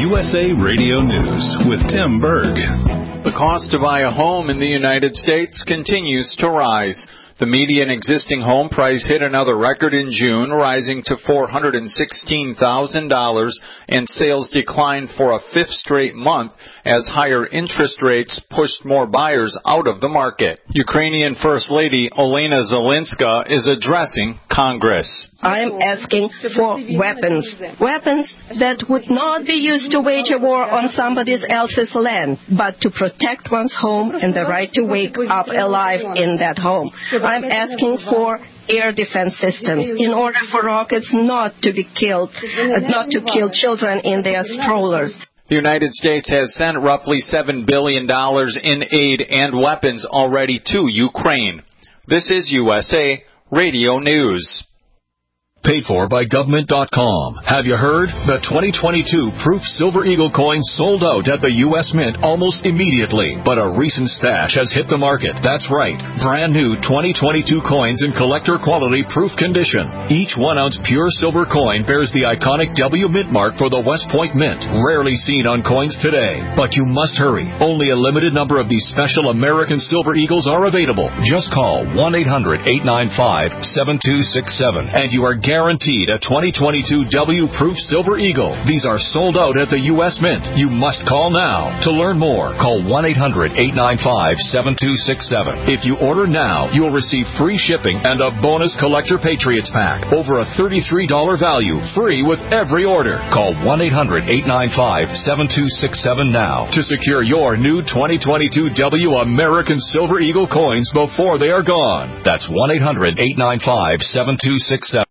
USA Radio News with Tim Berg. The cost to buy a home in the United States continues to rise. The median existing home price hit another record in June, rising to $416,000, and sales declined for a fifth straight month as higher interest rates pushed more buyers out of the market. Ukrainian First Lady Olena Zelenska is addressing Congress. I'm asking for weapons that would not be used to wage a war on somebody else's land, but to protect one's home and the right to wake up alive in that home. I'm asking for air defense systems in order for rockets not to kill children in their strollers. The United States has sent roughly $7 billion in aid and weapons already to Ukraine. This is USA Radio News. Paid for by government.com. Have you heard? The 2022 Proof Silver Eagle coin sold out at the U.S. Mint almost immediately, but a recent stash has hit the market. That's right. Brand new 2022 coins in collector quality proof condition. Each 1 ounce pure silver coin bears the iconic W Mint mark for the West Point Mint, rarely seen on coins today. But you must hurry. Only a limited number of these special American Silver Eagles are available. Just call 1-800-895-7267 and you are guaranteed a 2022 W Proof Silver Eagle. These are sold out at the U.S. Mint. You must call now. To learn more, call 1-800-895-7267. If you order now, you'll receive free shipping and a bonus Collector Patriots pack. Over a $33 value, free with every order. Call 1-800-895-7267 now to secure your new 2022 W American Silver Eagle coins before they are gone. That's 1-800-895-7267.